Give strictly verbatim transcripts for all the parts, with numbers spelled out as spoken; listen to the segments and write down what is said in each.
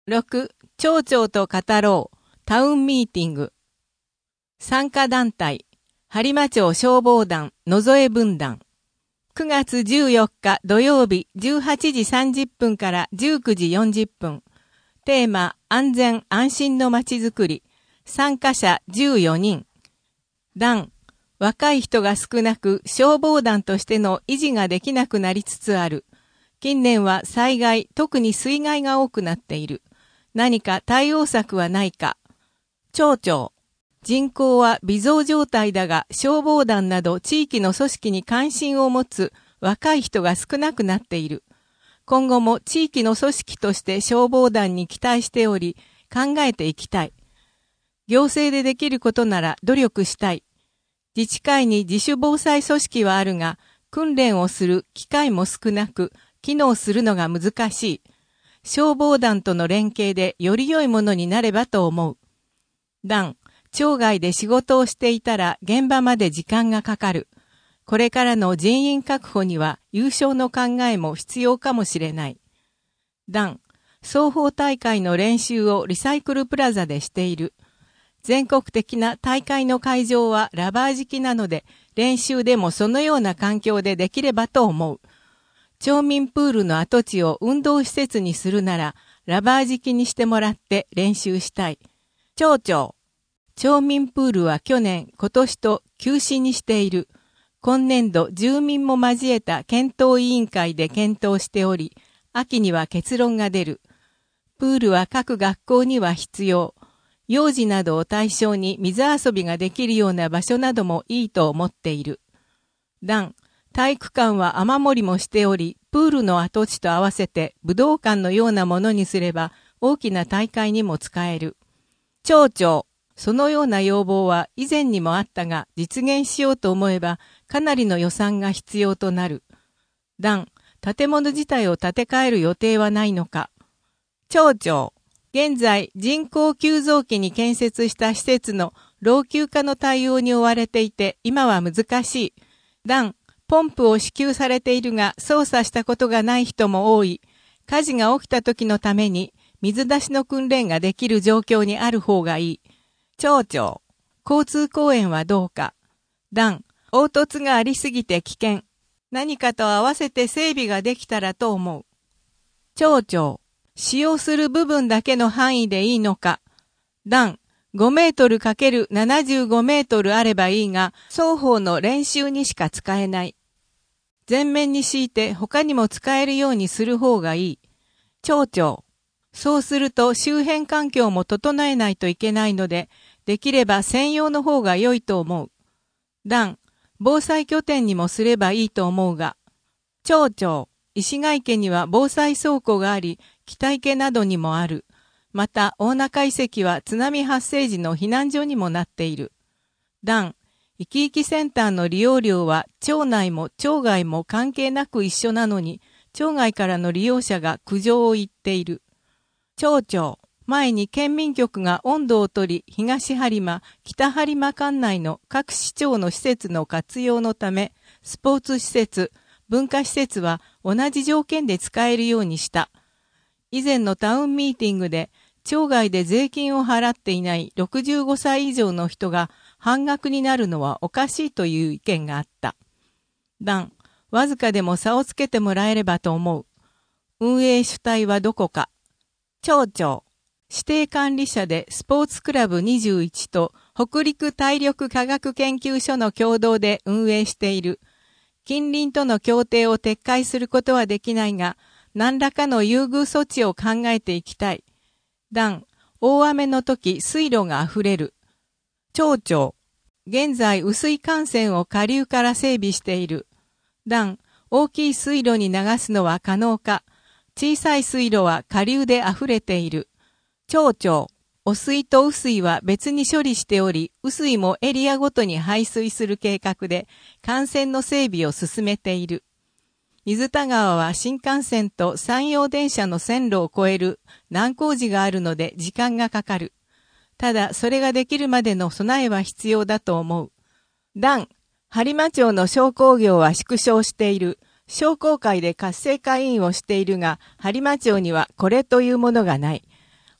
ろく. 町長と語ろうタウンミーティング。参加団体播磨町消防団野添分団。くがつじゅうよっか土曜日じゅうはちじさんじゅっぷんからじゅうくじよんじゅっぷん。テーマ安全安心のまちづくり。参加者じゅうよにん。団若い人が少なく消防団としての維持ができなくなりつつある。近年は災害、特に水害が多くなっている。何か対応策はないか。町長。人口は微増状態だが消防団など地域の組織に関心を持つ若い人が少なくなっている。今後も地域の組織として消防団に期待しており考えていきたい。行政でできることなら努力したい。自治会に自主防災組織はあるが訓練をする機会も少なく機能するのが難しい。消防団との連携でより良いものになればと思う。団町外で仕事をしていたら現場まで時間がかかる。これからの人員確保には優勝の考えも必要かもしれない。団双方大会の練習をリサイクルプラザでしている。全国的な大会の会場はラバー敷きなので練習でもそのような環境でできればと思う。町民プールの跡地を運動施設にするならラバー敷きにしてもらって練習したい。町長。町民プールは去年、今年と休止にしている。今年度住民も交えた検討委員会で検討しており、秋には結論が出る。プールは各学校には必要。幼児などを対象に水遊びができるような場所などもいいと思っている。団体育館は雨漏りもしており、プールの跡地と合わせて武道館のようなものにすれば大きな大会にも使える。町長。そのような要望は以前にもあったが実現しようと思えばかなりの予算が必要となる。団建物自体を建て替える予定はないのか。町長。現在人口急増期に建設した施設の老朽化の対応に追われていて今は難しい。団ポンプを支給されているが操作したことがない人も多い。火事が起きた時のために水出しの訓練ができる状況にある方がいい。町長。交通公園はどうか。団凹凸がありすぎて危険。何かと合わせて整備ができたらと思う。町長。使用する部分だけの範囲でいいのか。団ごメートルかけるななじゅうごメートルあればいいが、双方の練習にしか使えない。全面に敷いて他にも使えるようにする方がいい。町長。そうすると周辺環境も整えないといけないので、できれば専用の方が良いと思う。団防災拠点にもすればいいと思うが。町長。石垣家には防災倉庫があり、北池などにもある。また、大中遺跡は津波発生時の避難所にもなっている。団生き生きセンターの利用料は町内も町外も関係なく一緒なのに、町外からの利用者が苦情を言っている。町長。前に県民局が音頭を取り、東播磨、北播磨管内の各市町の施設の活用のため、スポーツ施設、文化施設は同じ条件で使えるようにした。以前のタウンミーティングで、町外で税金を払っていないろくじゅうごさい以上の人が半額になるのはおかしいという意見があった。団わずかでも差をつけてもらえればと思う。運営主体はどこか。町長。指定管理者でスポーツクラブにじゅういちと北陸体力科学研究所の共同で運営している。近隣との協定を撤回することはできないが、何らかの優遇措置を考えていきたい。団大雨の時水路があふれる。町長。現在雨水管線を下流から整備している。団大きい水路に流すのは可能か。小さい水路は下流であふれている。町長。汚水と雨水は別に処理しており、雨水もエリアごとに排水する計画で、幹線の整備を進めている。水田川は新幹線と山陽電車の線路を越える難工事があるので時間がかかる。ただ、それができるまでの備えは必要だと思う。団播磨町の商工業は縮小している。商工会で活性化委員をしているが、播磨町にはこれというものがない。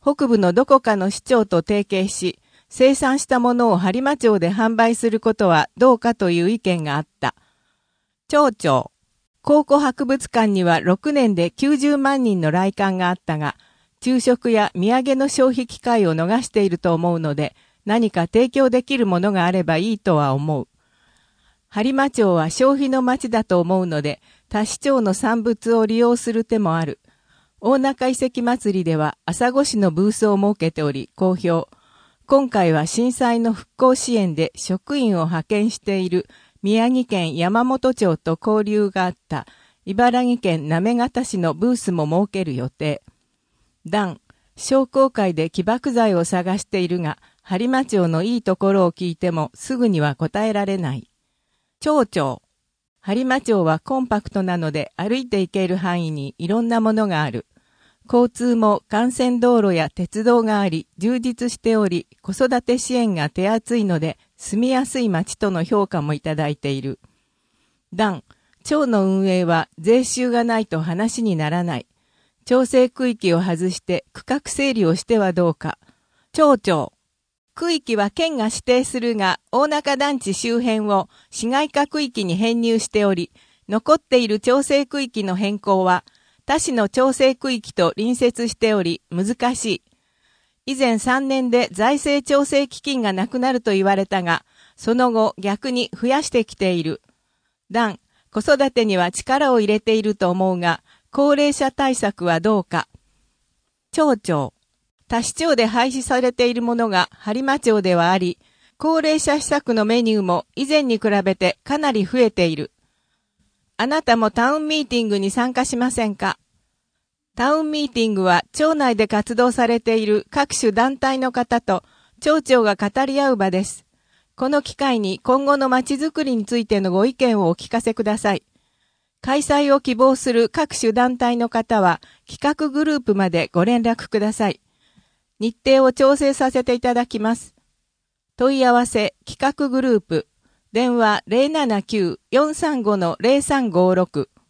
北部のどこかの市長と提携し、生産したものを播磨町で販売することはどうかという意見があった。町長。考古博物館にはろくねんできゅうじゅうまんにんの来館があったが、昼食や土産の消費機会を逃していると思うので、何か提供できるものがあればいいとは思う。播磨町は消費の町だと思うので、他市町の産物を利用する手もある。大中遺跡祭りでは朝来市のブースを設けており、好評。今回は震災の復興支援で職員を派遣している宮城県山本町と交流があった茨城県行方市のブースも設ける予定。段、商工会で起爆剤を探しているが、播磨町のいいところを聞いてもすぐには答えられない。町長。播磨町はコンパクトなので歩いて行ける範囲にいろんなものがある。交通も幹線道路や鉄道があり、充実しており、子育て支援が手厚いので、住みやすい町との評価もいただいている。段、町の運営は税収がないと話にならない。調整区域を外して区画整理をしてはどうか。町長。区域は県が指定するが、大中団地周辺を市街化区域に編入しており、残っている調整区域の変更は、他市の調整区域と隣接しており、難しい。以前さんねんで財政調整基金がなくなると言われたが、その後逆に増やしてきている。段、子育てには力を入れていると思うが、高齢者対策はどうか。町長。他市町で廃止されているものが播磨町ではあり、高齢者施策のメニューも以前に比べてかなり増えている。あなたもタウンミーティングに参加しませんか？タウンミーティングは町内で活動されている各種団体の方と町長が語り合う場です。この機会に今後の街づくりについてのご意見をお聞かせください。開催を希望する各種団体の方は企画グループまでご連絡ください。日程を調整させていただきます。問い合わせ企画グループ電話 ゼロななきゅう よんさんご ゼロさんごろく